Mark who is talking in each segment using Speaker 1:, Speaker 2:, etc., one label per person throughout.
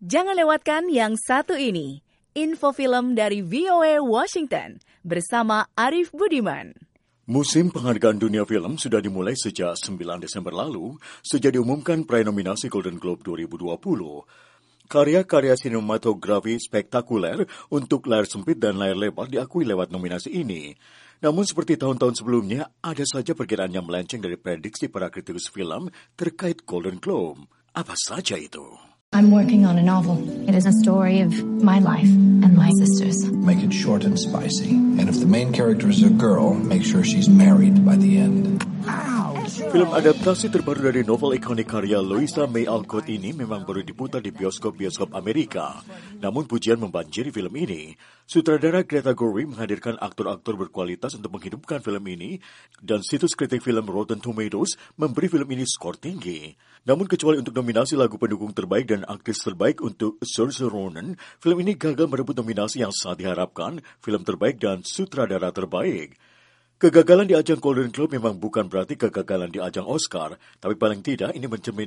Speaker 1: Jangan lewatkan yang satu ini, info film dari VOA Washington bersama Arif Budiman.
Speaker 2: Musim penghargaan dunia film sudah dimulai sejak 9 Desember lalu, sejak diumumkan prenominasi Golden Globe 2020. Karya-karya sinematografi spektakuler untuk layar sempit dan layar lebar diakui lewat nominasi ini. Namun seperti tahun-tahun sebelumnya, ada saja perkiraan yang melenceng dari prediksi para kritikus film terkait Golden Globe. Apa saja itu?
Speaker 3: I'm working on a novel. It is a story of my life and my sister's.
Speaker 4: Make it short and spicy. And if the main character is a girl, make sure she's married by the end.
Speaker 2: Film adaptasi terbaru dari novel ikonik karya Louisa May Alcott ini memang baru diputar di bioskop-bioskop Amerika. Namun pujian membanjiri film ini. Sutradara Greta Gerwig menghadirkan aktor-aktor berkualitas untuk menghidupkan film ini, dan situs kritik film Rotten Tomatoes memberi film ini skor tinggi. Namun kecuali untuk nominasi lagu pendukung terbaik dan aktris terbaik untuk Saoirse Ronan, film ini gagal merebut nominasi yang sangat diharapkan, film terbaik dan sutradara terbaik. Kegagalan di ajang Golden Globe memang bukan berarti kegagalan di ajang Oscar, tapi paling tidak ini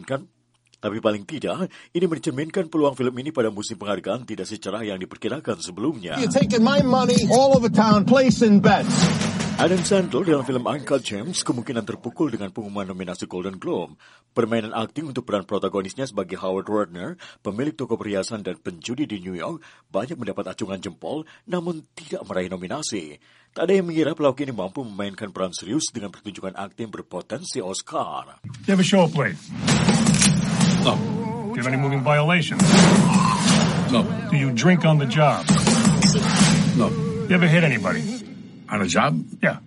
Speaker 2: mencerminkan peluang film ini pada musim penghargaan tidak secerah yang diperkirakan sebelumnya.
Speaker 5: You're taking my money all over town, placing bets.
Speaker 2: Adam Sandler dalam film Uncut Gems kemungkinan terpukul dengan pengumuman nominasi Golden Globe. Permainan akting untuk peran protagonisnya sebagai Howard Ratner, pemilik toko perhiasan dan penjudi di New York, banyak mendapat acungan jempol, namun tidak meraih nominasi. Tak ada yang mengira pelawak ini mampu memainkan peran serius dengan pertunjukan akting berpotensi Oscar.
Speaker 6: Do you have a show plate?
Speaker 4: No.
Speaker 6: Do you have any moving violations?
Speaker 4: No.
Speaker 6: Do you drink on the job?
Speaker 4: No.
Speaker 6: You ever hit anybody?
Speaker 4: On a job?
Speaker 6: Yeah.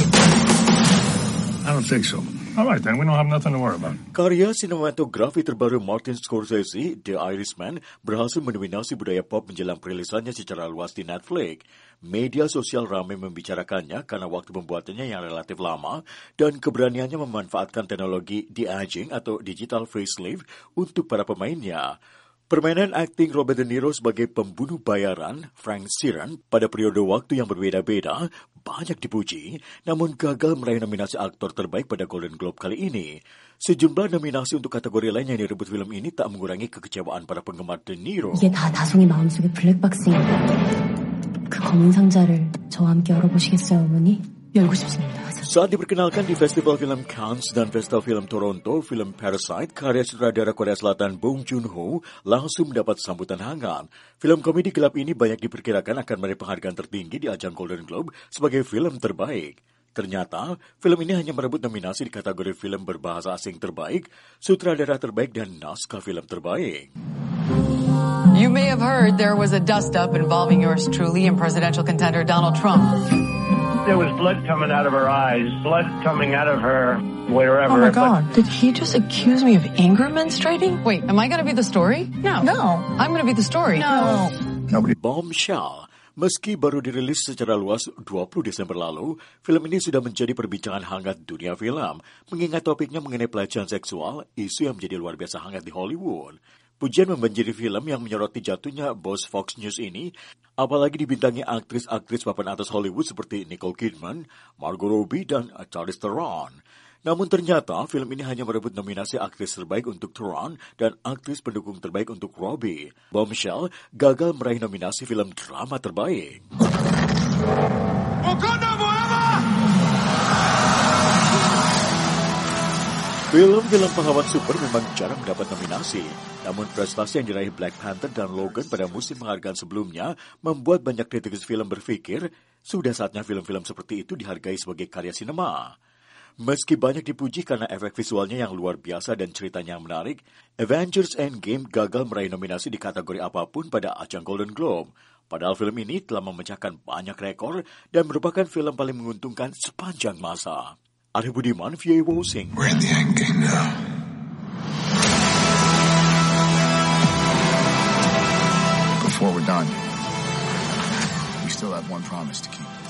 Speaker 4: I don't think so.
Speaker 6: All right, then. We don't have nothing to worry about.
Speaker 2: Karya sinematografi terbaru Martin Scorsese, The Irishman, berhasil mendominasi budaya pop menjelang perilisannya secara luas di Netflix. Media sosial ramai membicarakannya karena waktu pembuatannya yang relatif lama dan keberaniannya memanfaatkan teknologi de-aging atau digital facelift untuk para pemainnya. Permainan akting Robert De Niro sebagai pembunuh bayaran, Frank Sheeran, pada periode waktu yang berbeda-beda, banyak dipuji, namun gagal meraih nominasi aktor terbaik pada Golden Globe kali ini. Sejumlah nominasi untuk kategori lain yang direbut film ini tak mengurangi kekecewaan para penggemar De Niro.
Speaker 3: 이게 다 다송이 마음속의 블랙박스입니다. 그 검은 상자를 저와 함께 열어보시겠어요, 어머니? 열고 싶습니다.
Speaker 2: Saat diperkenalkan di Festival Film Cannes dan Festival Film Toronto, film Parasite, karya sutradara Korea Selatan Bong Joon-ho, langsung mendapat sambutan hangat. Film komedi gelap ini banyak diperkirakan akan meraih penghargaan tertinggi di ajang Golden Globe sebagai film terbaik. Ternyata, film ini hanya merebut nominasi di kategori film berbahasa asing terbaik, sutradara terbaik, dan naskah film terbaik.
Speaker 7: You may have heard there was a dust-up involving yours truly and presidential contender Donald Trump.
Speaker 8: There was blood coming out of her eyes, blood coming out of her wherever.
Speaker 7: Oh my God, did he just accuse me of anger menstruating? Wait, am I going to be the story? No. I'm going to be the story.
Speaker 3: No.
Speaker 2: Bombshell. Meski baru dirilis secara luas 20 Desember lalu, film ini sudah menjadi perbincangan hangat dunia film, mengingat topiknya mengenai pelecehan seksual, isu yang menjadi luar biasa hangat di Hollywood. Pujian membanjiri film yang menyoroti jatuhnya bos Fox News ini, apalagi dibintangi aktris-aktris papan atas Hollywood seperti Nicole Kidman, Margot Robbie, dan Charlize Theron. Namun ternyata film ini hanya merebut nominasi aktris terbaik untuk Theron dan aktris pendukung terbaik untuk Robbie. Bombshell gagal meraih nominasi film drama terbaik. Film-film pahlawan super memang jarang mendapat nominasi. Namun prestasi yang diraih Black Panther dan Logan pada musim penghargaan sebelumnya membuat banyak kritikus film berpikir sudah saatnya film-film seperti itu dihargai sebagai karya sinema. Meski banyak dipuji karena efek visualnya yang luar biasa dan ceritanya yang menarik, Avengers Endgame gagal meraih nominasi di kategori apapun pada ajang Golden Globe. Padahal film ini telah memecahkan banyak rekor dan merupakan film paling menguntungkan sepanjang masa. Arif Budiman, VOA Washington.
Speaker 4: We're in the end game now. Before we're done, we still have one promise to keep.